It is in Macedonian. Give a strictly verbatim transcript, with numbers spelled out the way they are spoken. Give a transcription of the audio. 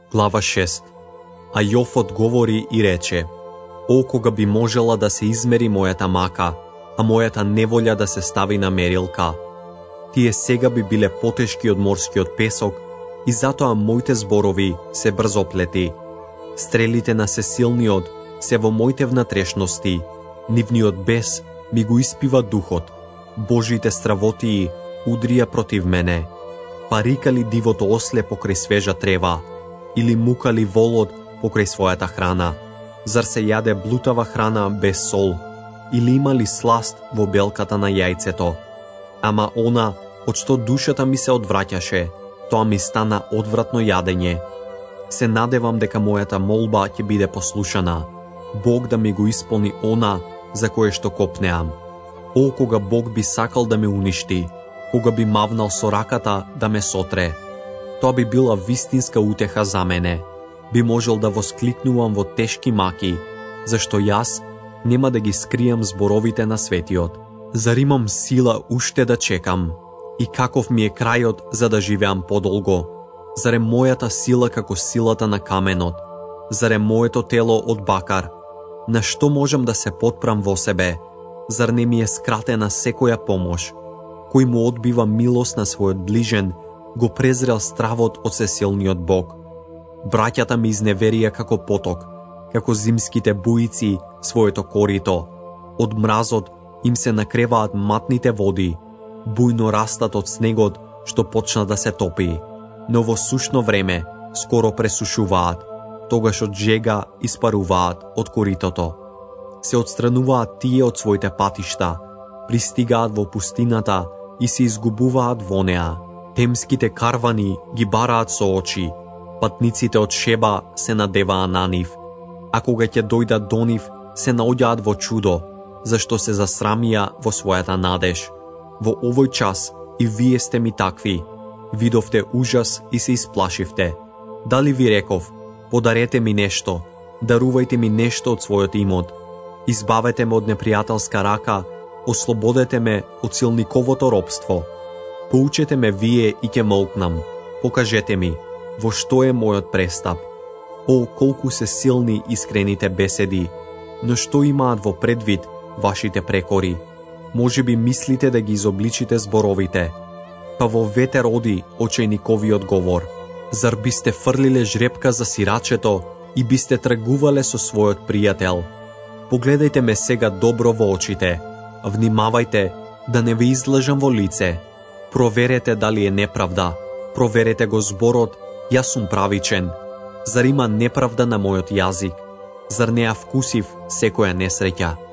Глава шест. А Јов одговори и рече: О, кога би можела да се измери мојата мака, а мојата неволја да се стави на мерилка. Тие сега би биле потешки од морскиот песок и затоа моите зборови се брзоплети. Стрелите на сесилниот се во моите внатрешности, нивниот бес ми го испива духот. Божите стравотии удрија против мене. Парика ли дивото осле покрај свежа трева, или мука ли волот покрај својата храна? Зар се јаде блутава храна без сол, или има ли сласт во белката на јајцето? Ама она, од што душата ми се одвраќаше, тоа ми стана одвратно јадење. Се надевам дека мојата молба ќе биде послушана, Бог да ми го исполни она за кое што копнеам. О, кога Бог би сакал да ме уништи, кога би мавнал со раката да ме сотре, тоа би била вистинска утеха за мене. Би можел да воскликнувам во тешки маки, зашто јас нема да ги скријам зборовите на светиот. Зар имам сила уште да чекам? И каков ми е крајот за да живеам подолго? Зар е мојата сила како силата на каменот? Зар е моето тело од бакар? На што можам да се потпрам во себе? Зар не ми е скратена секоја помош? Кој му одбива милост на својот ближен, го презрел стравот од сесилниот Бог. Браќата ми изневерија како поток, како зимските буици своето корито. Од мразот им се накреваат матните води, бујно растат од снегот што почна да се топи, но во сушно време скоро пресушуваат, тогаш од жега испаруваат од коритото. Се отстрануваат тие од своите патишта, пристигаат во пустината и се изгубуваат во неа. Темските карвани ги бараат со очи, патниците од Шеба се надеваа на нив, а кога ќе дојдат до нив, се наоѓаат во чудо, зашто се засрамија во својата надеж. Во овој час и вие сте ми такви, видовте ужас и се исплашивте. Дали ви реков, подарете ми нешто, дарувајте ми нешто од својот имот, избавете ме од непријателска рака, ослободете ме од силниковото робство. Поучете ме вие и ќе молкнам, покажете ми, во што е мојот престап. О, колку се силни искрените беседи, но што имаат во предвид вашите прекори? Може би мислите да ги изобличите зборовите, па во ветер оди очајниковиот говор. Зар бисте фрлиле жрепка за сирачето и бисте тргувале со својот пријател? Погледајте ме сега добро во очите, внимавајте да не ви излажам во лице. Проверете дали е неправда, проверете го зборот, јас сум правичен. Зар има неправда на мојот јазик? Зар не ја вкусив секоја несреќа?